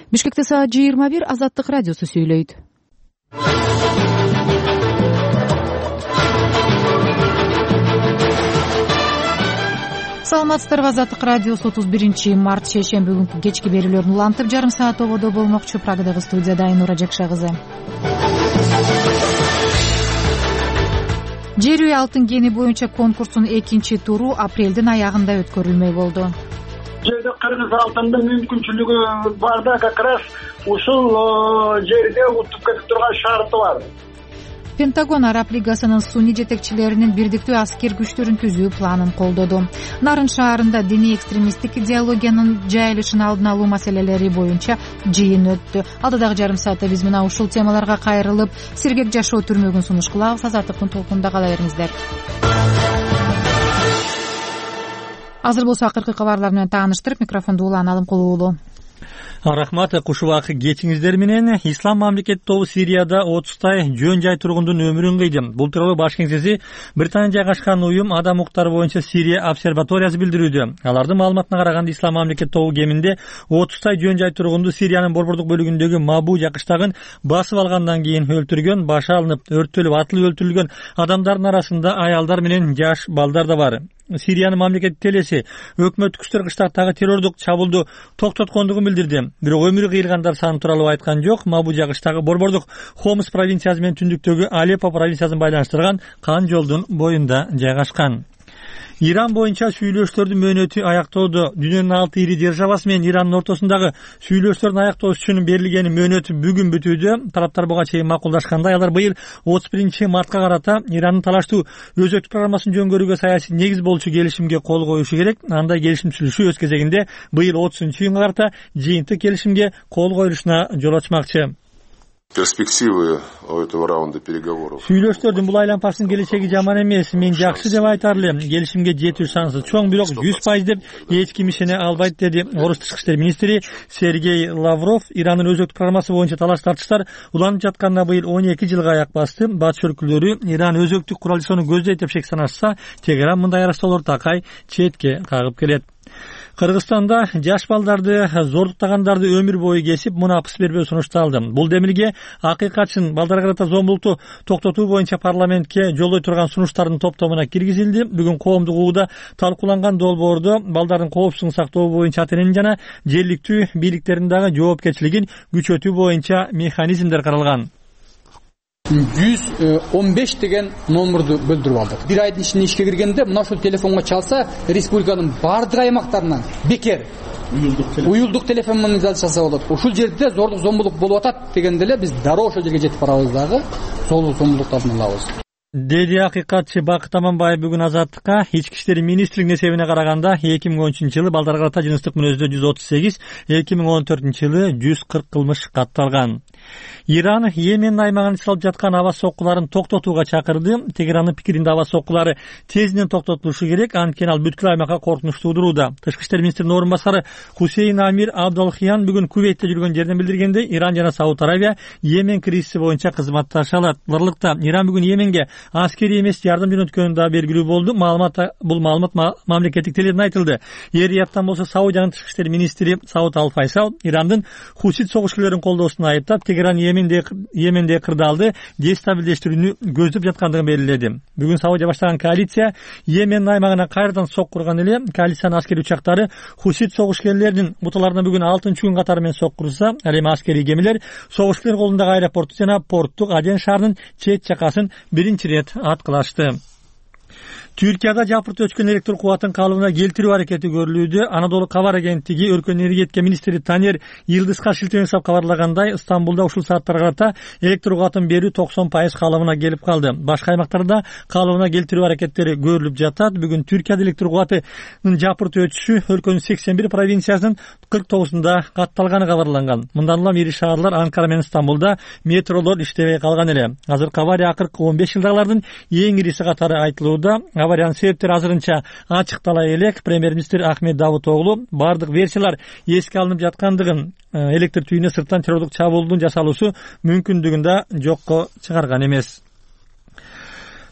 Бишкекте саат 21 Азаттык радиосу сүйлөйт. Саламатсыздарбы, Азаттык радиосу 31 март шейшемби күнкү кечки берүүлөрүн улантып, жарым саат ободо болмокчу. Прагадагы студияда Айнура Жакша кызы. Жер үй алтын кени боюнча конкурстун экинчи туру апрелдин аягында өткөрүлмөй болду. Жерде кыргыз алтындын мүмкүнчүлүгү бар да, как раз ушул жерде утуп кетип турган шарты бар. Пентагон Араб лигасынын сунний жетекчилеринин бирдиктүү аскер күчтөрүн түзүү планын колдоду. Нарын шаарында диний экстремисттик идеологиянын жайылышын алдын алуу маселелери боюнча жыйын өттү. Алдыдагы жарым саатта биз мына ушул темаларга кайрылып, сергек жашоо түрмөгүн сунуш кылабыз. Азаттыктын толкунунда кала бериңиздер. Азыр болсо акыркы кабарлар менен тааныштырып, микрофонду Улан Алымкулуу уулу. Рахмат, куш убакыт кечиңиздер менен. Ислам мамлекети тобу Сирияда 30 жөн жай тургундун өмүрүн кыйды. Бул тууралуу баш кеңсеси Британия жайгашкан уюм адам укуктары боюнча Сирия обсерваториясы билдирүүдө. Алардын маалыматына караганда, Ислам мамлекети тобу кеминде 30 жөн жай тургунду Сириянын борбордук бөлүгүндөгү Мабужа кыштагын басып алгандан кийин өлтүргөн, башы алынып, өрттөлүп, атылып өлтүрүлгөн адамдардын арасында аялдар менен жаш балдар да бар. Сириянын мамлекеттик телеси өкмөттүк күчтөр кыштактагы террордук чабуулду токтоткондугун билдирди. Бирок өмүрү кыйылгандар саны тууралуу айткан жок. Мабужа кыштагы борбордук Хомс провинциясы менен түндүктөгү Алеппо провинциясын байланыштырган кан жолдун боюнда жайгашкан. Иран боюнча сүйлөшүүлөрдүн мөөнөтү аяктоодо. Дүйнөнүн 6 ири державасы менен Ирандын ортосундагы сүйлөшүүлөрдүн аяктоош үчүн берилген мөөнөт бүгүн бүтүүдө. Тараптар буга чейин макулдашкандай, алар быйыл 31 мартка карата Ирандын талаштуу өзөктүк программасын жөнгөрүүгө саясий негиз болчу келишимге кол коюшу керек. Андай келишим түзүлүшү өз кезегинде быйыл 30-июнга карата жыйынтык келишимге кол коюлушуна жол ачмакчы. Перспективы этого раунда переговоров. Сүйлөшүүлөрдүн бул айлампаштын келечеги жаман эмес. Мен жакшы деп айтар элем. Келишимге жетүү шансы чоң, бирок 100% деп эч ким ишене албайт, деди Орус тышкы иштер министри Сергей Лавров. Ирандын өзөктүк программасы боюнча талаш-тартыштар уланып жатканына быйыл 12 жылга аяк басты. Батыш өлкөлөрү Иран өзөктүк курал жасоону көздөйт деп шек санашса, Тегеран мындай аралаштоолор такай четке кагып келет. Кыргызстанда жаш балдарды зордуктагандарды өмүр бою кесип, мунапыс бербөө сунушталды. Бул демилге акыйкатчын балдарга карата зомбулукту токтотуу боюнча парламентке жолдой турган сунуштардын топтомуна киргизилди. Бүгүн коомдук угууда талкууланган долбоордо балдардын коопсуздугун сактоо боюнча ата-эненин жана жергиликтүү бийликтердин дагы жоопкерчилигин күчөтүү боюнча механизмдер каралган. 115 деген номерду бөлдүрүп алдык. Бир айдын ичинде ишке киргенде мына ушул телефонго чалса, республиканын бардык аймактарынан бекер уюлдук телефонизация болот. Ушул жерде зордук зомбулук болуп атат дегенде эле биз дароо ошол жерге жетип барабыз дагы зордук зомбулуктарды алабыз. Деди акыйкатчы Бакыт Аманбаев бүгүн Азаттыкка. Ички иштер министрлигинин эсебине караганда 2013-жылы балдарга карата жыныстык мүнөздө 138, 2014-жылы 140 кылмыш катталган. Иран Йемен аймагын чалып жаткан аба соккуларын токтотууга чакырды. Тегеранын пикиринде аба соккулары тезинен токтотулушу керек, анткени ал бүткүл аймакка коркунуч туудурууда. Тышкы иштер министринин орун басары Хусейн Амир Абдалхиян бүгүн Кувейтте жүргөн жерден билдиргенде, Иран жана Сауд Арабия Йемен кризиси боюнча кызматташалат. Барлыкта Иран бүгүн Йеменге аскери эмес жардам жөнөткөнү да белгилүү болду. Бул маалымат мамлекеттик теледен айтылды. Эр-Рияттан болсо Саудиянын тышкы иштер министри Сауд Ал-Файсал Ирандын хусит согушкерлерин колдоосун айыптап, Тегеран Йеменде кырдаалды дестабилдештирүүнү көздөп жаткандыгын белгиледи. Бүгүн Саудия баштаган коалиция Йемен аймагына кайрадан сок курган эле. Коалициянын аскери учактары хусит согушкерлеринин буталарына бүгүн 6-күн катары менен сок курса, ал эми аскери кемелер согушкерлер колундагы аэропортту жана порттук Аден шаарынын чет жакасын биринчи рет аткылашты. Түркияда жапырт өчкөн электр кубатын калыбына келтирүү аракети көрүлүүдө. Анадолу кабар агенттиги өркөн энергетика министри Танер Йылдызга шилтеме жасап кабарлагандай, Стамбулда ушул сааттарга карата электр кубатын берүү 90% калыбына келип калды. Башка аймактарда калыбына келтирүү аракеттери көрүлүп жатат. Бүгүн Түркияда электр кубатынын жапырт өчүшү өлкөнүн 81 провинциясынын 49-унда катталганы кабарланган. Мындан улам ири шаарлар Анкара менен Стамбулда метролор иштебей калган эле. Азыркы авария акыркы 15 жылдагылардын эң ириси катары айтылууда. Авариянын себептери азырынча ачыктала элек. Премьер-министр Ахмет Давутоглу бардык версиялар эске алынып жаткандыгын, электр түйүнө сырттан террордук чабуулдун жасалуусу мүмкүндүгүн да жокко чыгарган эмес.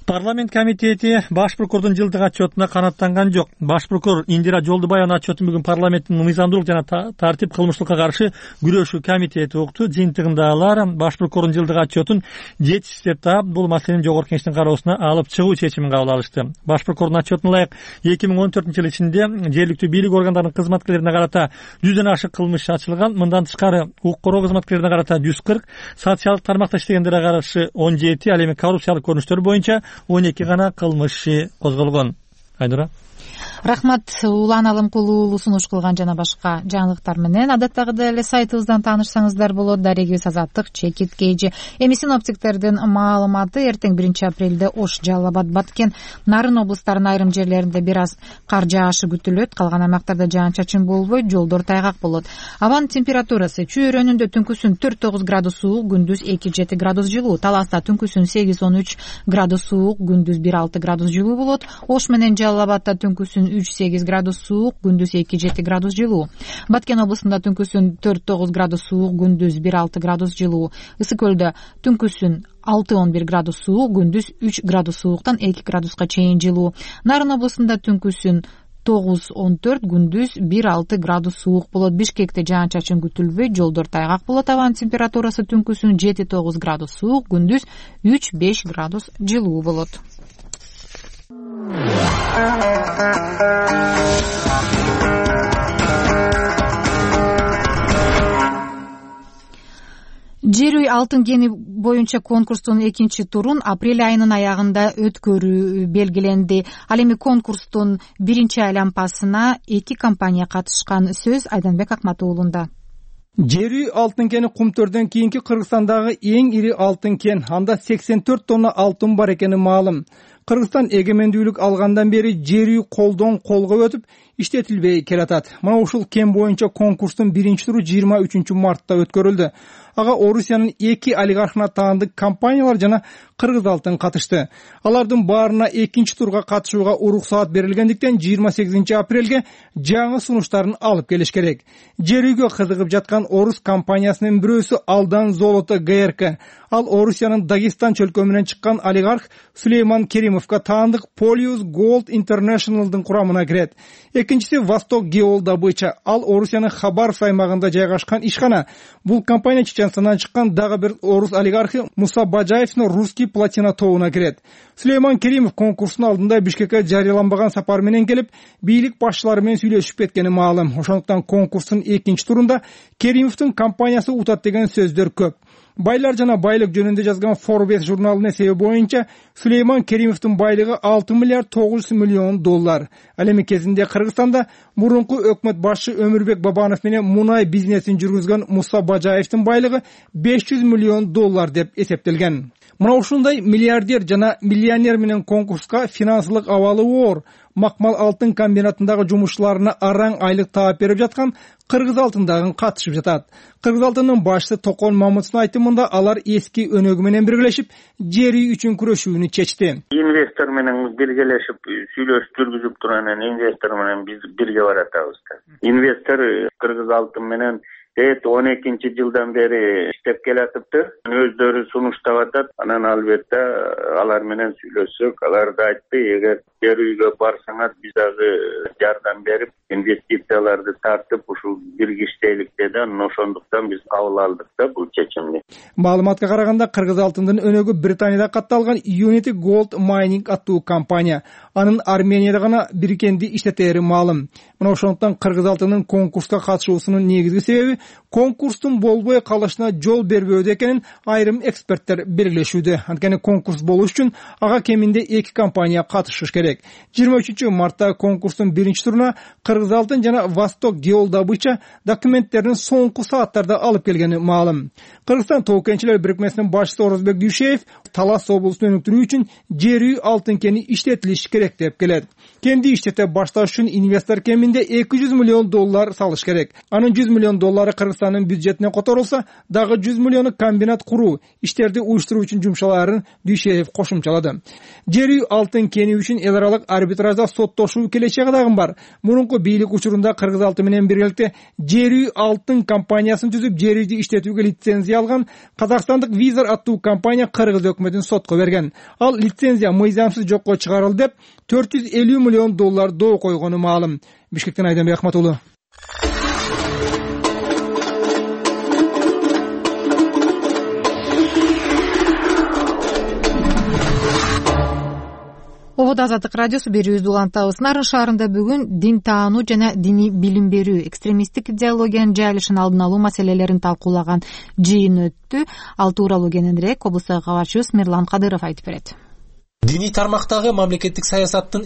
Парламент комитети баш прокурордун жылдык отчетуна канааттанган жок. Баш прокурор Индира Жолдубаеванын отчетун бүгүн парламенттин мыйзамдуулук жана тартип кылмыштыкка каршы күрөшүү комитети укту. Жыйынтыгында алар баш прокурордун жылдык отчетун жетишсиз деп таап, бул маселени жогорку кеңештин кароосуна алып чыгуу чечимин кабыл алышты. Баш прокурордун отчетуна ылайык 2014-жыл ичинде жергиликтүү бийлик органдарынын кызматкерлерине карата 100дөн ашык кылмыш ачылган. Мындан тышкары укук коргоо кызматкерлерине карата 140, социалдык тармакта иштегендерге каршы 17, ал эми коррупциялык көрүнүштөр боюнча 12 гана кылмыш козголгон. Айнура. Рахмат. Улан Алымкулуу сунуш кылган жана башка жаңылыктар менен адаттагыдай эле сайтыбыздан таанышсаңыздар болот. Дарегибиз Азаттык Чекит Кейжи. Эми синоптиктердин маалыматы: эртең 1-апрелде Ош, Жалал Абад, Баткен, Нарын облустарынын айрым жерлеринде бир аз кар жаашы күтүлөт. Калган аймактарда жаан-чачын болбойт, жолдор тайгак болот. Абанын температурасы чөйрөнүндө түнкүсүн 4-9 градус суук, күндүз 2-7 градус жылуу. Таласта түнкүсүн 8-13 градус суук, күндүз 1-6 градус жылуу болот. Ош менен Жалал Абадда түнкүсүн 3-8 градус суук, күндүз 2-7 градус жылуу. Баткен облусунда түнкүсүн 4-9 градус суук, күндүз 1-6 градус жылуу. Ысык көлдө түнкүсүн 6-11 градус суук, күндүз 3 градус сууктан 2 градуска чейин жылуу. Нарын облусунда түнкүсүн 9-14, күндүз 1-6 градус суук болот. Бишкекте жаан-чачын күтүлбөйт, жолдор тайгак болот. Абанын температурасы түнкүсүн 7-9 градус суук, күндүз 3-5 градус жылуу болот. Жер үй алтын кени боюнча конкурстун экинчи турун апрель айынын аягында өткөрүү белгиленди. Ал эми конкурстун биринчи айланпасына 2 компания катышкан. Сөз Айданбек Акматуулунда. Жер үй алтын кени Кумтөрдөн кийинки Кыргызстандагы эң ири алтын кен. Анда 84 тонна алтын бар экени маалым. Кыргызстан эгемендүүлүк алгандан бери жер үй колдон колго өтүп иштетилбей келатат. Мына ушул кен боюнча конкурстун биринчи туру 23 мартта өткөрүлдү. Ага Орусиянын 2 олигархына таандык компаниялар жана Кыргыз алтын катышты. Алардын баарына экинчи турга катышууга уруксаат берилгендиктен 28 апрелге жаңы сунуштарын алып келиш керек. Жер үйгө кызыгып жаткан орус компаниясынын бирөөсү Алдан Золото ГРК. Ал Орусиянын Дагестан чөлкөмүнөн чыккан олигарх Сулейман Керимовго таандык Polius Gold International'дын курамына кирет. Экинчиси Восток Геолдобыча. Ал Орусиянын Хабаровск аймагында жайгашкан ишкана. Бул компания Чеченстандан чыккан дагы бир орус олигархи Муса Бажаевдин Русский платина тобуна кирет. Сулейман Керимов конкурстун алдында Бишкекке жарыяланбаган сапар менен келип, бийлик башчылары менен сүйлөшүп кеткени маалым. Ошондуктан конкурстун экинчи турунда Керимовдун компаниясы утат деген сөздөр көп. Байлар жана байлык жөнүндө жазган Forbes журналынын эсеби боюнча Сулейман Керимовдун байлыгы 6 миллиард 900 миллион доллар. Ал эми кезинде Кыргызстанда мурунку өкмөт башчы Өмүрбек Бабанов менен мунай бизнесин жүргүзгөн Муса Бажаевдин байлыгы 500 миллион доллар деп эсептелген. Мына ушундай миллиардер жана миллионер менен конкурска финансылык абалы оор Макмал алтын комбинатындагы жумушчуларына араң айлык таап берип жаткан Кыргыз алтындагы катышып жатат. Кыргыз алтынынын башчысы Токон Мамытовдун айтымында алар эски өнөгү менен биргелешип, жер үй үчүн күрөшүүнү чечти. Инвестор менен биргелешип сүйлөшүп жүргүзүп турган инвестор менен биз бирге баратабыз. Инвестор Кыргыз алтын менен 12 жылдан бери иштеп келатыптыр. Өздөрү сунуштап атат. Анан албетте алар менен сүйлөшсөк, алар да айтты, эгер жер үйгө барсаңар биз дагы жардам берип, инвестицияларды тартып ушул бирге иштейлик деди. Ошондуктан биз кабыл алдык да бул чечимди. Маалыматка караганда Кыргыз алтынынын өнөгү Британияда катталган Unity Gold Mining аттуу компания. Анын Арменияда гана бирикенди иштетери маалым. Мына ошондуктан Кыргыз алтынынын конкурска катышуусунун негизги себеби конкурстун болбой калышына жол бербөөдө экенин айрым эксперттер белгилешүүдө. Анткени конкурс болуш үчүн ага кеминде 2 компания катышыш керек. 23 мартта конкурстун биринчи туруна Кыргыз алтын жана Восток Геолдобыча документтерин соңку сааттарда алып келгени маалым. Кыргызстан тоо кенчилер бирикмесинин башчысы Орозбек Дүйшеев Талас облусун өнүктүрүү үчүн жер үй алтын кени иштетилиш керек деп келет. Кенди иштете башташ үчүн инвестор кеминде 200 миллион доллар салыш керек. Анын 100 миллион доллары Кыргызстандын бюджетине которулса, дагы 100 миллиону комбинат куруу, иштерди уюштуруу үчүн жумшаларын Дүйшеев кошумчалады. Жер үй алтын кени үчүн эл аралык арбитражда соттошуу келечеги дагы бар. Мурунку бийлик учурунда Кыргыз алтын менен биргеликте жер үй алтын компаниясын түзүп, жер үйдү иштетүүгө лицензия алган казакстандык Визор аттуу компания Кыргыз өкмөтүнө өкмөтүн сотко берген. Ал лицензия мыйзамсыз жокко чыгарылды деп $450 миллион доо койгону маалым. Бишкектен Айданбек Ахматулу. Обод Азаттык радиосу берүүбүздү улантабыз. Нарын шаарында бүгүн дин таануу жана диний билим берүү, экстремисттик идеологиянын жайылышын алдын алуу маселелерин талкуулаган жыйын өттү. Ал тууралуу кененирээк облустук кабарчыбыз Мирлан Кадыров айтып берет. Диний тармактагы мамлекеттик саясаттын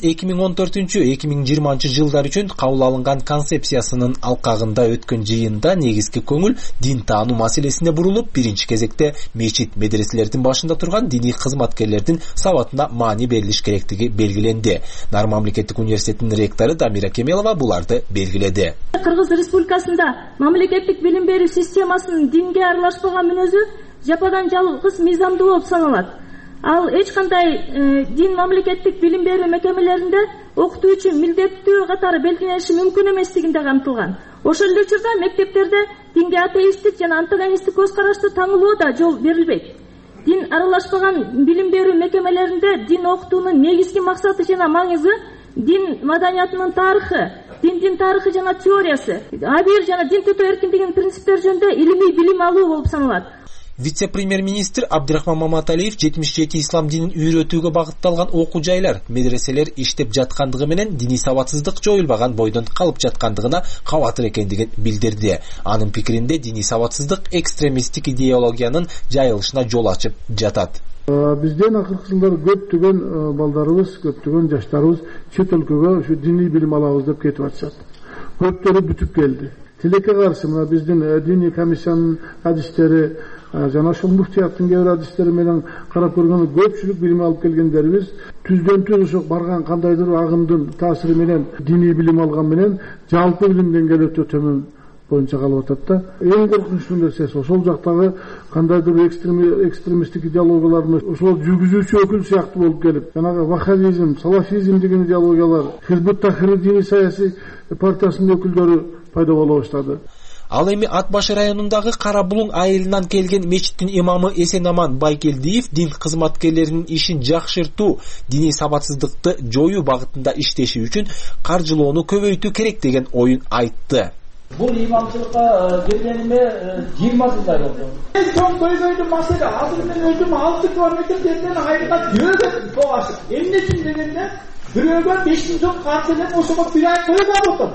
2014-2020 жылдар үчүн кабыл алынган концепциясынын алкагында өткөн жыйында негизги көңүл дин таануу маселесине бурулуп, биринчи кезекте мечит медреселердин башында турган диний кызматкерлердин сабатына маани берилиш керектиги белгиленди. Нар мамлекеттик университетинин ректору Дамира Кемелова буларды белгиледи. Кыргыз Республикасында мамлекеттик билим берүү системасынын динге аралашпаган мүнөзү жападан жалгыз мыйзамдуу болуп саналат. Ал эч кандай дин мамлекеттик билим берүү мекемелеринде окутуу үчүн милдеттүү катары белгилениши мүмкүн эместигинде камтылган. Ошол эле учурда мектептерде динге атеисттик жана антагонисттик көз карашты таңылоо да жол берилбейт. Дин аралашпаган билим берүү мекемелеринде дин окутуунун негизги максаты жана маңызы дин маданиятынын тарыхы, диндин тарыхы жана теориясы, абийир жана дин тутуу эркиндигинин принциптери жөнүндө илимий билим алуу болуп саналат. Вице-премьер-министр Абдрахман Маматалиев 77 ислам динин үйрөтүүгө багытталган окуу жайлар, медреселер иштеп жаткандыгы менен диний сабатсыздык жоюлбаган бойдон калып жаткандыгына кабатыр экендигин билдирди. Анын пикиринде диний сабатсыздык экстремисттик идеологиянын жайылышына жол ачып жатат. Бизден акыркы жылдары көптөгөн балдарыбыз, көптөгөн жаштарыбыз чет өлкөгө ушу диний билим алабыз деп кетип атышат. Көптөрү бүтүп келди. Тилекке каршы мына биздин диний комиссиянын адистери жана ошол муфтияттын кээ бир адистери менен карап көргөндө көпчүлүк билим алып келгендерибиз түздөн түз ошо барган кандайдыр агымдын таасири менен диний билим алган менен жалпы билим деңгээли өтө төмөн боюнча калып атат да. Эң коркунучтуу нерсе ошол жактагы кандайдыр экстремисттик идеологиялардын ошол жүргүзүүчү өкүл сыяктуу болуп келип, жанагы ваххабизм, салафизм деген идеологиялар, Хизбут Тахрир диний саясий партиясынын өкүлдөрү пайда боло баштады. Ал эми Ат башы районундагы Кара Булуң айылынан келген мечиттин имамы Эсенаман Байкелдиев дин кызматкерлеринин ишин жакшыртуу, диний сабатсыздыкты жоюу багытында иштеши үчүн каржылоону көбөйтүү керек деген оюн айтты. Бул имамчылыкка келгениме 20 жылдай болду. Эң чоң көйгөйдү маселе азыр мен өзүм 6 километр жерден айылга жөөдүм тоашып. Эмне үчүн дегенде бирөөгө 5 жыл каршы элеп ошого 1 ай көйгөй болуп.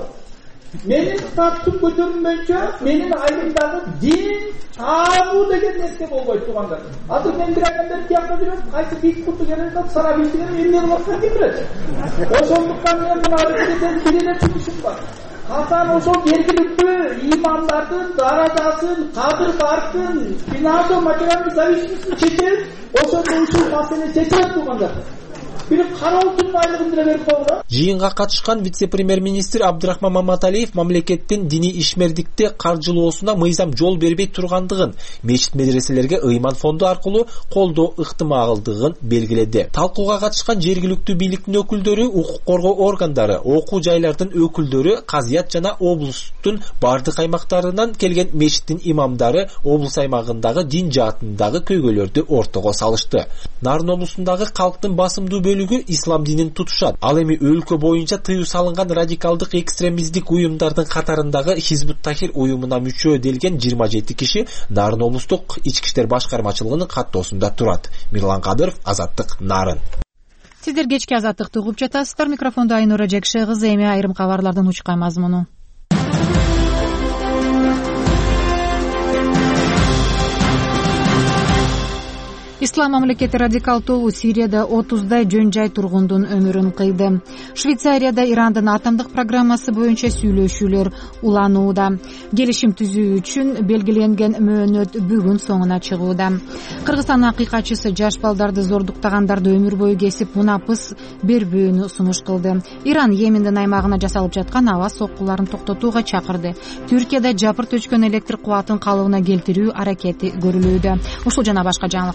Менин статусум көтөрүлмөйчө, менин айылымдагы дин таануу деген нерсе болбойт туугандар. Азыр мен бир айдан бери тиякта жүрөм, кайсы бийик курду керек, сарабийди керек, эмне болуп атканын ким билет. Ошондуктан мен мына аракеттен кирелеп чыгышым бар. Касан ошол жергиликтүү имамдардын даражасын, кадыр баркын, финансовый материальный зависимостьун чечип, ошондо ушул маселени чечет туугандар. Жыйынга катышкан вице-премьер-министр Абдрахман Маматалиев мамлекеттин диний ишмердикти каржылоосуна мыйзам жол бербей тургандыгын, мечит медреселерге ыйман фонду аркылуу колдоо ыктымалдыгын белгиледи. Талкууга катышкан жергиликтүү бийликтин өкүлдөрү, укук коргоо органдары, окуу жайлардын өкүлдөрү, казыят жана облустун бардык аймактарынан келген мечиттин имамдары облус аймагындагы дин жаатындагы көйгөйлөрдү ортого салышты. Нарын облусундагы калктын басымдуу бөлүгү ислам динин тутушат. Ал эми өлкө боюнча тыюу салынган радикалдык экстремисттик уюмдардын катарындагы Хизбут Тахрир уюмуна мүчө делген 27 киши Нарын облустук ички иштер башкармачылыгынын каттоосунда турат. Мирлан Кадыров, Азаттык, Нарын. Сиздер кечки Азаттыкты угуп жатасыздар. Микрофондо Айнура Жекше кызы, эми айрым кабарлардын учкан мазмуну. Ислам мамлекети радикал тобу Сирияда 30дай жөн жай тургундун өмүрүн кыйды. Швейцарияда Ирандын атомдук программасы боюнча сүйлөшүүлөр уланууда. Келишим түзүү үчүн белгиленген мөөнөт бүгүн соңуна чыгууда. Кыргызстан акыйкатчысы жаш балдарды зордуктагандарды өмүр бою кесип мунапыс бербөөнү сунуш кылды. Иран Йемендин аймагына жасалып жаткан аба соккуларын токтотууга чакырды. Түркияда жапырт өчкөн электр кубатын калыбына келтирүү аракети көрүлүүдө. Ушул жана башка жаңылыктарды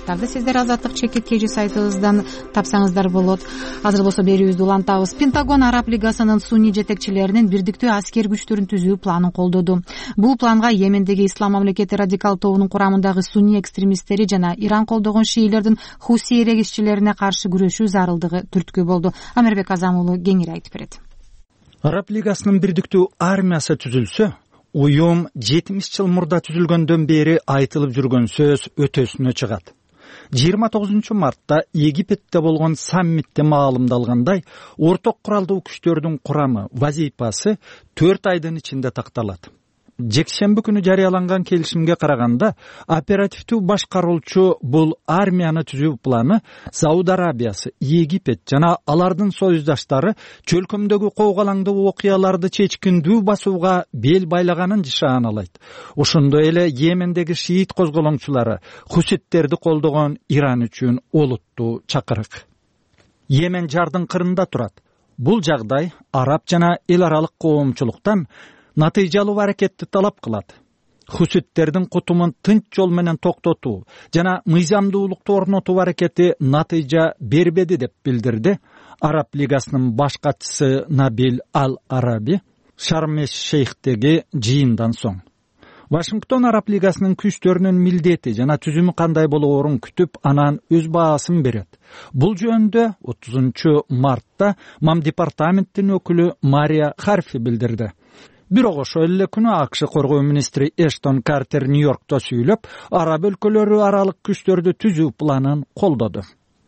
бересиңиздер Азаттык чекит KG сайтыбыздан тапсаңыздар болот. Азыр болсо берүүбүздү улантабыз. Пентагон Араб Лигасынын сунний жетекчилеринин бирдиктүү аскер күчтөрүн түзүү планын колдоду. Бул планга Йемендеги Ислам мамлекети радикал тобунун курамындагы сунний экстремисттери жана Иран колдогон шиилердин Хуси эрегиччилерине каршы күрөшүү зарылдыгы түрткү болду. Амербек Азам уулу кеңири айтып берет. Араб Лигасынын бирдиктүү армиясы түзүлсө, уюм 70 жыл мурда түзүлгөндөн бери айтылып жүргөн сөз өтөсүнө чыгат. 29 мартта Египетте болгон саммитте маалымдалгандай, орток куралдуу күчтөрдүн курамы, вазифасы 4 айдын ичинде такталат. Жекшемби күнү жарыяланган келишимге караганда, оперативдүү башкаруучу бул армияны түзүү планы Сауд Арабиясы, Египет жана алардын союздаштары чөлкөмдөгү коогалаңдуу окуяларды чечкиндүү басууга бел байлаганын нышаналайт. Ошондой эле Йемендеги шиит козголоңчулары хуситтерди колдогон Иран үчүн олуттуу чакырык. Йемен жардын кырында турат. Бул жагдай араб жана эл аралык коомчулуктан натыйжалуу аракетти талап кылат. Хуситтердин кутумун тынч жол менен токтотуу жана мыйзамдуулукту орнотуу аракети натыйжа бербеди деп билдирди Араб Лигасынын баш катчысы Набил Ал-Араби Шарм-эш-Шейхтеги жыйындан соң. Вашингтон Араб Лигасынын күчтөрүнүн милдети жана түзүмү кандай болоорун күтүп, анан өз баасын берет. Бул жөнүндө 30 мартта МАМ департаменттин өкүлү Мария Харфи билдирди. Бирок ошол эле күнү АКШ коргоо министри Эштон Картер Нью-Йоркто сүйлөп, араб өлкөлөрү аралык күчтөрдү түзүү планын колдоду.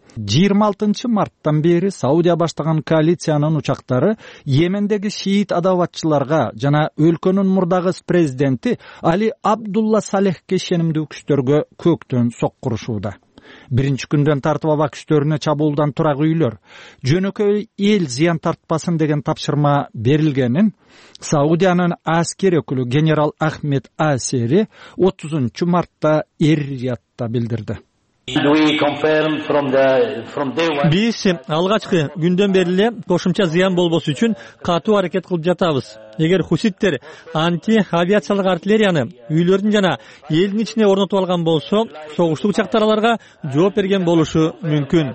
26 марттан бери Саудия баштаган коалициянын учактары Йемендеги шиит адаватчыларга жана өлкөнүн мурдагы президенти Али Абдулла Салехке ишенимдүү күчтөргө көктөн соккурушууда. Биринчи күндөн тартып аба күчтөрүнө чабуулдан турак үйлөр, жөнөкөй эл зыян тартпасын деген тапшырма берилгенин Саудиянын аскер өкүлү генерал Ахмед Асери 30 мартта Эр-Риядта билдирди. Биз алгачкы күндөн бери эле кошумча зыян болбосу үчүн катуу аракет кылып жатабыз. Эгер хуситтер анти-авиациялык артиллерияны үйлөрдүн жана элдин ичине орнотуп алган болсо, согуштуу учактар аларга жооп берген болушу мүмкүн.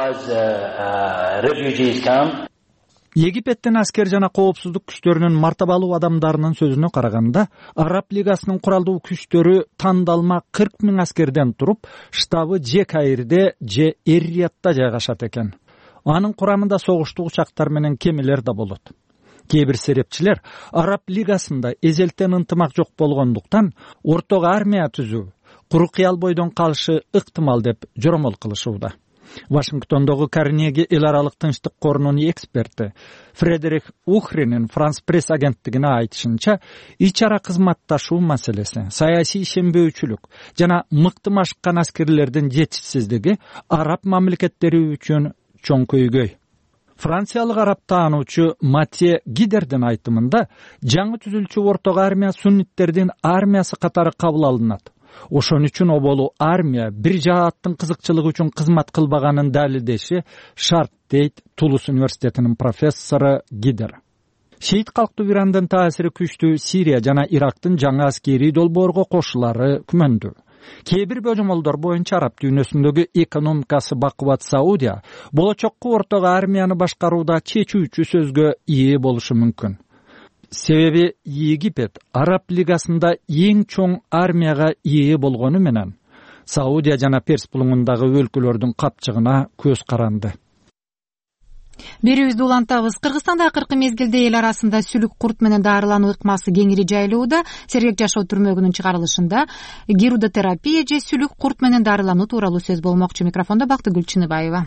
Египеттин аскер жана коопсуздук күчтөрүнүн мартабалуу адамдарынын сөзүнө караганда, Араб Лигасынын куралдуу күчтөрү тандалма 40 000 аскерден туруп, штабы же Каирде, же Эр-Риядта жайгашат экен. Анын курамында согуштуу учактар менен кемелер да болот. Кээ бир серепчилер Араб Лигасында эзелтен ынтымак жок болгондуктан орток армия түзүү куру кыял бойдон калышы ыктымал деп жоромол кылышууда. Вашингтондогу Карнеги эл аралык тынчтык корунун эксперти Фредерик Ухринин Франс пресс агенттигине айтышынча, ич ара кызматташуу маселеси, саясий ишенбөөчүлүк жана мыктымашкан аскерлердин жетишсиздиги араб мамлекеттери үчүн чоң көйгөй. Франциялык араб таануучу Матье Гидердин айтымында, жаңы түзүлчү орток армия сунниттердин армиясы катары кабыл алынат. Ошон үчүн оболу армия бир жааттын кызыкчылыгы үчүн кызмат кылбаганын далилдеши шарт, дейт Тулус университетинин профессору Гидер. Шиит калктуу Ирандын таасири күчтүү Сирия жана Ирактын жаңы аскерий долбоорго кошулары күмөндүү. Кээ бир божомолдор боюнча араб дүйнөсүндөгү экономикасы бакубат Саудия болочокку орток армияны башкарууда чечүүчү сөзгө ээ болушу мүмкүн. Себеби Египет Араб Лигасында эң чоң армияга ээ болгону менен Саудия жана Перс булуңундагы өлкөлөрдүн капчыгына көз каранды. Берүүбүздү улантабыз. Кыргызстанда акыркы мезгилде эл арасында сүлүк курт менен дарылануу ыкмасы кеңири жайылууда. Сергек жашоо түрмөгүнүн чыгарылышында гирудотерапия же сүлүк курт менен дарылануу тууралуу сөз болмокчу. Микрофондо Бактыгүл Чыныбаева.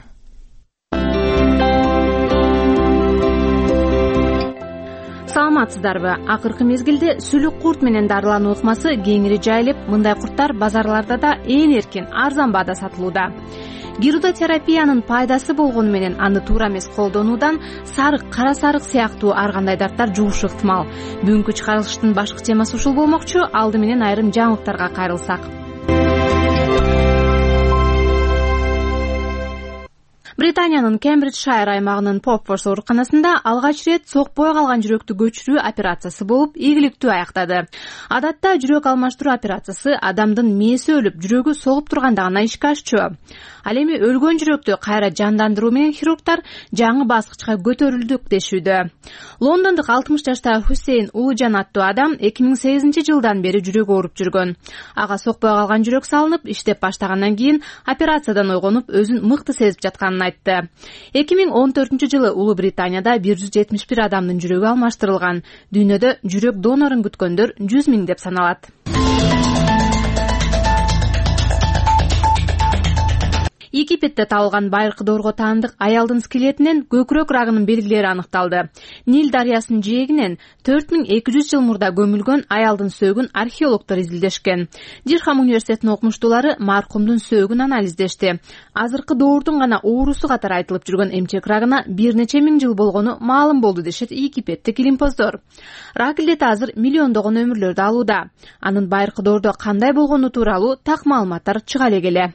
Саламатсыздарбы? Акыркы мезгилде сүлүк курт менен дарылануу ыкмасы кеңири жайылып, мындай курттар базарларда да ээн эркин, арзан баада сатылууда. Гирудотерапиянын пайдасы болгону менен аны туура эмес колдонуудан сарык, кара сарык сыяктуу ар кандай дарттар жугушу ыктымал. Бүгүнкү чыгарылыштын башкы темасы ушул болмокчу. Алды менен айрым жаңылыктарга кайрылсак. Британиянын Кембриджшайр аймагынын Попфорс ооруканасында алгач ирет сокпой калган жүрөктү көчүрүү операциясы болуп, ийгиликтүү аяктады. Адатта жүрөк алмаштыруу операциясы адамдын мээси өлүп, жүрөгү согуп турганда гана ишке ашчу. Ал эми өлгөн жүрөктү кайра жандандыруу менен хирургдар жаңы баскычка көтөрүлдүк дешүүдө. Лондондук 60 жаштагы Хусейн Улужан аттуу адам 2008-жылдан бери жүрөгү ооруп жүргөн. Ага сокпой калган жүрөк салынып, иштеп баштагандан кийин операциядан ойгонуп, өзүн мыкты сезип жатканын айтты. 2014-жылы Улуу Британияда 171 адамдын жүрөгү алмаштырылган. Дүйнөдө жүрөк донорун күткөндөр 100 миң деп саналат. Египетте табылган байыркы доорго таандык аялдын скелетинен көкүрөк рагынын белгилери аныкталды. Нил дарыясынын жээгинен 4200 жыл мурда көмүлгөн аялдын сөөгүн археологдор изилдешкен. Дирхам университетинин окумуштуулары маркумдун сөөгүн анализдешти. Азыркы доордун гана оорусу катары айтылып жүргөн эмчек рагына бир нече миң жыл болгону маалым болду дешет Египеттик илимпоздор. Рак илдети азыр миллиондогон өмүрлөрдү алууда. Анын байыркы доордо кандай болгону тууралуу так маалыматтар чыга эле.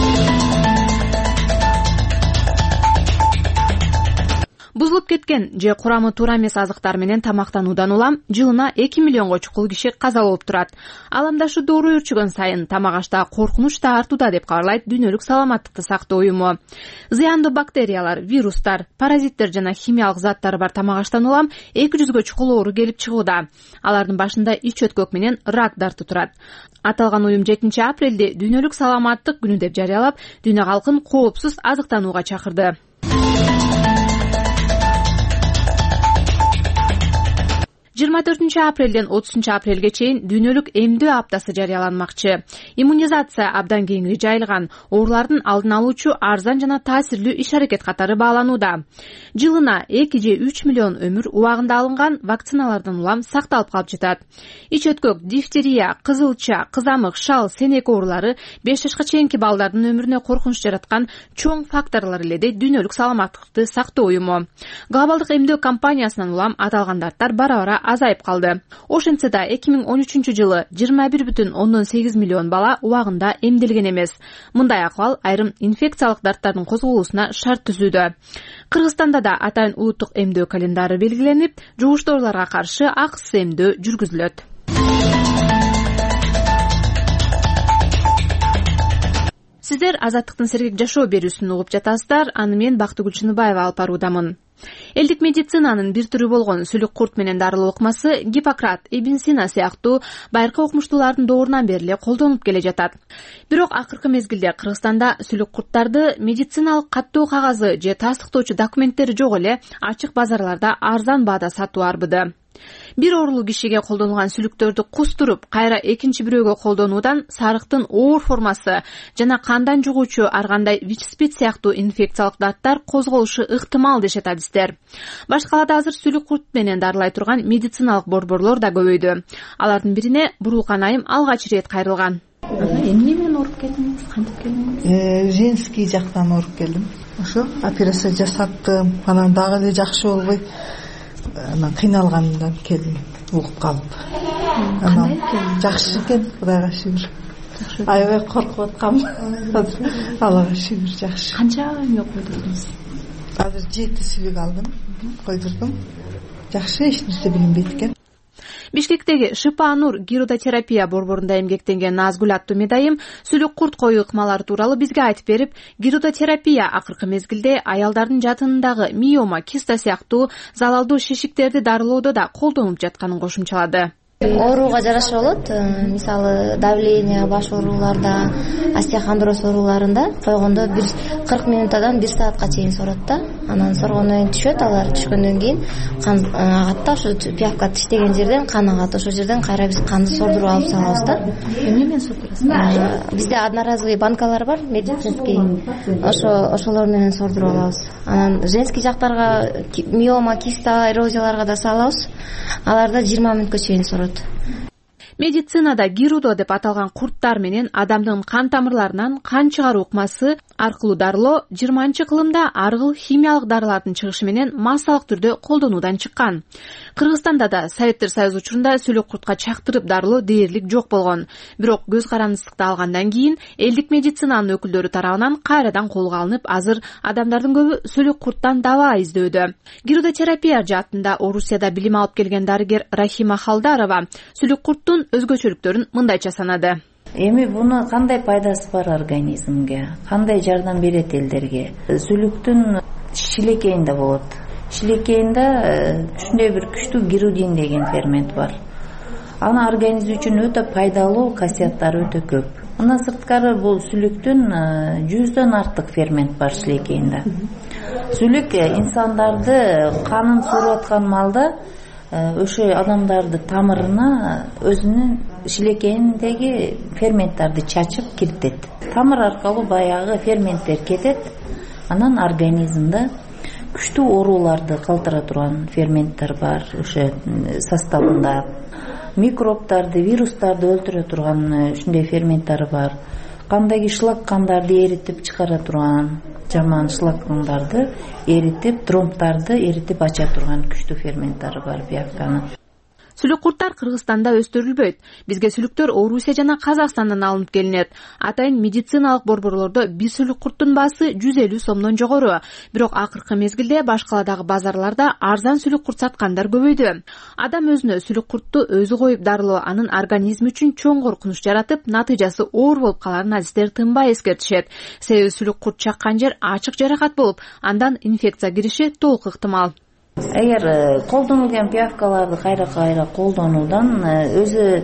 Бузулуп кеткен же курамы туура эмес азыктар менен тамактануудан улам жылына 2 миллионго чукул киши каза болуп турат. Аламдашы доору өрчүгөн сайын тамак ашта коркунуч да артууда деп кабарлайт Дүйнөлүк саламаттыкты сактоо уюму. Зыяндуу бактериялар, вирустар, паразиттер жана химиялык заттар бар тамак аштан улам 200гө чукул оору келип чыгууда. Алардын башында ич өткөк менен рак дарты турат. Аталган уюм 7 апрелде Дүйнөлүк саламаттык күнү деп жарыялап, дүйнө калкын коопсуз азыктанууга чакырды. 24 апрелден 30 апрелге чейин дүйнөлүк эмдөө аптасы жарыяланмакчы. Иммунизация абдан кеңири жайылган, оорулардын алдын алуучу арзан жана таасирлүү иш-аракет катары бааланууда. Жылына 2 же 3 миллион өмүр убагында алынган вакциналардан улам сакталып калып жатат. Ич өткөк, дифтерия, кызылча, кызамык, шал, сенек оорулары 5 жашка чейинки балдардын өмүрүнө коркунуч жараткан чоң факторлор эле дейт Дүйнөлүк саламаттыкты сактоо уюму. Глобалдык эмдөө компаниясынан улам аталган даттар бара-бара азайып калды. Ошентсе да 2013-жылы 21,8 миллион бала убагында эмделген эмес. Мындай акыбал айрым инфекциялык дарттардын козголуусуна шарт түзүүдө. Кыргызстанда да атайын улуттук эмдөө календары белгиленип, жугуштуу ооруларга каршы акысыз эмдөө жүргүзүлөт. Сиздер Азаттыктын сергек жашоо берүүсүн угуп жатасыздар. Аны мен Бактыгүл Чыныбаева алып баруудамын. Элдик медицинанын бир түрү болгон сүлүк курт менен дарылоо ыкмасы Гиппократ, Ибн Сина сыяктуу байыркы окумуштуулардын доорунан бери эле колдонулуп келе жатат. Бирок акыркы мезгилде Кыргызстанда сүлүк курттарды медициналык каттоо кагазы же тастыктоочу документтери жок эле ачык базарларда арзан баада сатуу арбыды. Бир оорулуу кишиге колдонулган сүлүктөрдү кустуруп, кайра экинчи бирөөгө колдонуудан сарыктын оор формасы жана кандан жугуучу ар кандай ВИЧ-СПИД сыяктуу инфекциялык дарттар козголушу ыктымал дешет адистер. Башкалада азыр сүлүк курт менен дарылай турган медициналык борборлор да көбөйдү. Алардын бирине Буруукан айым алгач ирет кайрылган. Эмне менен ооруп келдиңиз? Кантип келдиңиз? Женский жактан ооруп келдим. Ошо операция жасаттым. Анан дагы эле жакшы болбой анан кыйналганымдан келдим, угуп калып. Анан жакшы экен, Кудайга шүгүр. Аябай коркуп аткам. Аллага шүгүр, жакшы. Канча эме койдуңуз? Азыр 7 сүлүк алдым, койдурдум. Жакшы, эч нерсе билинбейт экен. Бишкектеги Шипа Нур гирудотерапия борборунда эмгектенген Назгүл аттуу медайым сүлүк курт коюу ыкмалары тууралуу бизге айтып берип, гирудотерапия акыркы мезгилде аялдардын жатынындагы миома, киста сыяктуу залалдуу шишиктерди дарылоодо да колдонулуп жатканын кошумчалады. Ооруга жараша болот. Мисалы, давление, баш ооруларда, остеохондроз ооруларында койгондо 40 минуттан 1 саатка чейин сорот да. Анан соргондон кийин түшөт, алар түшкөндөн кийин кан агатта, ошо пиявка тиштеген жерден кан агат, ошол жерден кайра биз канды сордуруп алып салабыз да. Эмне менен сордурасыз? Бизде одноразовый банкалар бар, медицинский. Ошолор менен сордуруп алабыз. Анан женский жактарга миома, киста, эрозияларга да салабыз. Аларда 20 мүнөткө чейин сорот. Медицинада гирудо деп аталган курттар менен адамдын кан тамырларынан кан чыгаруу ыкмасы аркылуу дарылоо 20-кылымда аргыл химиялык дарылардын чыгышы менен массалык түрдө колдонуудан чыккан. Кыргызстанда да Советтер Союзу учурунда сүлөк куртка чактырып дарылоо дээрлик жок болгон. Бирок көз карандысыкты алгандан кийин элдик медицинанын өкүлдөрү тарабынан кайрадан колго алынып, азыр адамдардын көбү сүлөк курттан дабаа издөөдө. Гирудотерапия жаатында Орусияда билим алып келген дарыгер Рахима Халдарова сүлөк курттун өзгөчөлүктөрүн мындайча санады. Эми буну кандай пайдасы бар организмге, кандай жардам берет элдерге? Сүлүктүн шилекейинде болот. Шилекейинде ушундай бир күчтүү гирудин деген фермент бар. Аны организм үчүн өтө пайдалуу касыяттары өтө көп. Мындан сырткары бул сүлүктүн 100дөн артык фермент бар шилекейинде. Сүлүк инсандарды канын сууруп аткан малда ошо адамдарды тамырына өзүнүн шилекейиндеги ферменттарды чачып киритет. Тамыр аркылуу баягы ферменттер кетет. Анан организмде күчтүү ооруларды калтыра турган ферменттер бар ошо составында. Микробтарды, вирустарды өлтүрө турган ушундай ферменттер бар. Кандагы шлак кандарды эритип чыгара турган, жаман шлак кандарды эритип, тромбтарды эритип ача турган күчтүү ферменттер бар биякканы. Сүлүк курттар Кыргызстанда өстүрүлбөйт. Бизге сүлүктөр Орусия жана Казакстандан алынып келинет. Атайын медициналык борборлордо бир сүлүк курттун баасы 150 сомдон жогору. Бирок акыркы мезгилде башкаладагы базарларда арзан сүлүк курт саткандар көбөйдү. Адам өзүнө сүлүк куртту өзү коюп дарылоо анын организми үчүн чоң коркунуч жаратып, натыйжасы оор болуп каларын адистер тынбай эскертишет. Себеби сүлүк курт чаккан жер ачык жаракат болуп, андан инфекция кириши толук ыктымал. Эгер колдонулган пиявкаларды кайра колдонуудан өзү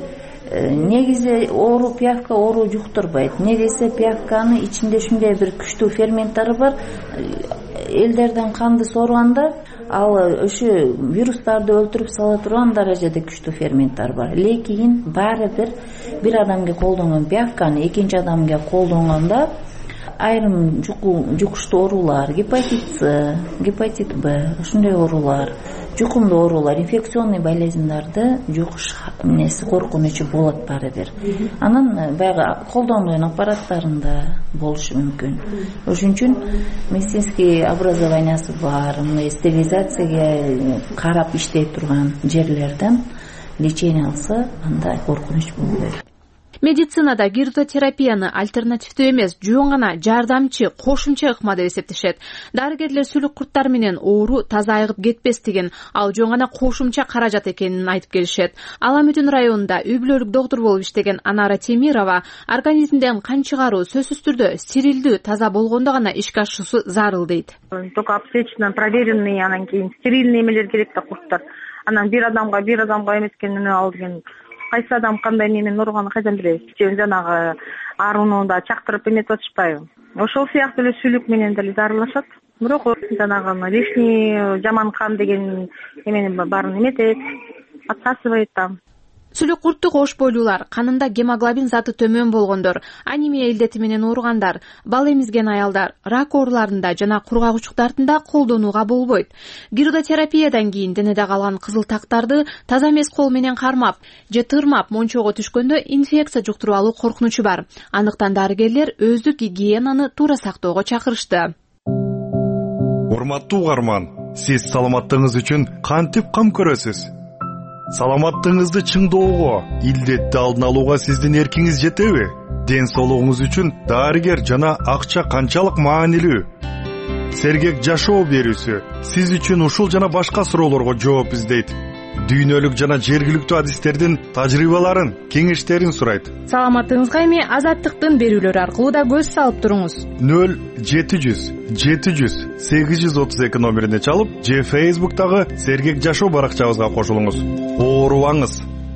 негизи оору пиявка оору жуктурбайт. Не десе пиявканын ичинде ушундай бир күчтүү ферменттери бар. Элдерден канды сорганда ал ошо вирустарды өлтүрүп сала турган даражада күчтүү ферменттер бар. Лекин баары бир адамга колдонгон пиявканы экинчи адамга колдонгондо айрым жукуштуу оорулар, гепатит С, гепатит Б, ушундай оорулар, жукумдуу оорулар, инфекционный болезньдерди жугуш коркунучу болот баары бир. Анан баягы колдонгон аппараттарында болушу мүмкүн. Ошон үчүн медицинский образованиясы бар, стерилизацияга карап иштей турган жерлерден лечение алса, анда коркунуч болбойт. Медицинада гирудотерапияны альтернативдүү эмес, жөн гана жардамчы, кошумча ыкма деп эсептешет. Дарыгерлер сүлүк курттар менен оору таза айыгып кетпес деген, ал жөн гана кошумча каражат экенин айтып келишет. Аламүтүн районунда үй-бүлөлүк доктор болуп иштеген Анара Темирова организмден кан чыгаруу сөзсүз түрдө стерилдүү, таза болгондо гана ишке ашуусу зарыл дейт. Только обстечно проверенный, анан кийин стерильный эмелер керек да курттар. Анан бир адамга эмес экен ал деген кайсы адам кандай менен ооруганын кайдан билебиз? Жанагы аарууну чактырып эметип атышпайбы? Ошол сыяктуу эле сүлүк менен деле дарылашат. Бирок жанагы лишний жаман кан деген эмени баарын эметет, отсасывает там. Сүлүк куртту кош бойлуулар, канында гемоглобин заты төмөн болгондор, анемия илдети менен ооругандар, бал эмизген аялдар, рак ооруларында жана кургак дартында колдонууга болбойт. Гирудотерапиядан кийин денеде калган кызыл тактарды таза эмес кол менен кармап же тырмап мончого түшкөндө инфекция жуктуруп алуу коркунучу бар. Андыктан дарыгерлер өздүк гигиенаны туура сактоого чакырышты. Урматтуу угарман, сиз саламаттыгыңыз үчүн кантип кам көрөсүз? Саламаттыгыңызды чыңдоого, илдетти алдын алууга сиздин эркиңиз жетеби? Ден соолугуңуз үчүн дарыгер жана акча канчалык маанилүү? Сергек жашоо берүүсү сиз үчүн ушул жана башка суроолорго жооп издейт. Дүйнөлүк жана жергиликтүү адистердин тажрыйбаларын, кеңештерин сурайт. Саламаттыгыңызга эми Азаттыктын берүүлөрү аркылуу да көз салып туруңуз. 0700 700 832 номерине чалып, же Facebook'тагы Сергек жашоо баракчабызга кошулуңуз. Оорубаңыз.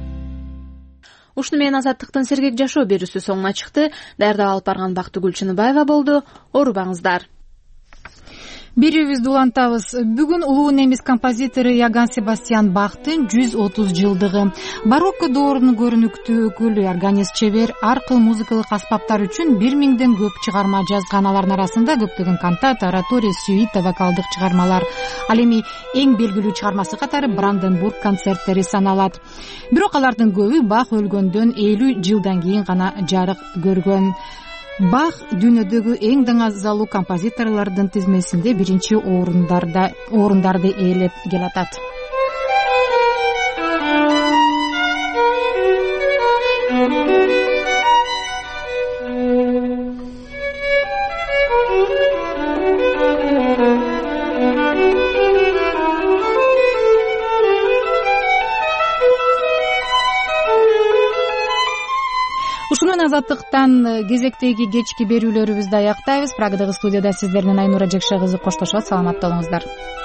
Ушуну менен Азаттыктын Сергек жашоо берүүсү соңуна чыкты. Даярдап алып барган Бактыгүл Чыныбаева болду. Оорубаңыздар. Берүүбүздү улантабыз. Бүгүн улуу немис композитору Иоганн Себастьян Бахтын 130 жылдыгы. Барокко доорунун көрүнүктүү өкүлү, органист, чебер, ар кыл музыкалык аспаптар үчүн 1000ден көп чыгарма жазган. Алардын арасында көптөгөн кантата, оратория, сюита, вокалдык чыгармалар. Ал эми эң белгилүү чыгармасы катары Бранденбург концерттери саналат. Бирок алардын көбү Бах өлгөндөн 50 жылдан кийин гана жарык көргөн. Бах дүйнөдөгү эң даңазалуу композиторлордун тизмесинде биринчи орундарды ээлеп келатат. Азаттыктан кезектеги кечки берүүлөрүбүздү аяктайбыз. Прагадагы студияда сиздер менен Айнура Жекше кызы коштошот. Саламатта болуңуздар.